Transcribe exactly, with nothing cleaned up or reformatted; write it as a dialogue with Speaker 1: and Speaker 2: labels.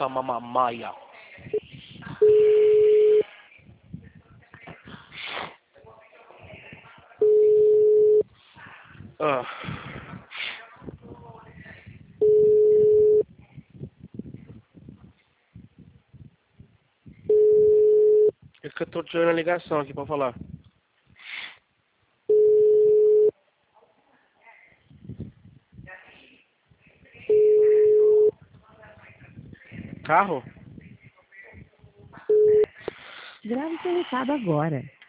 Speaker 1: sua mamamaia. Ah. É que eu tô tirando a ligação aqui pra falar. Carro?
Speaker 2: Grave seu recado agora.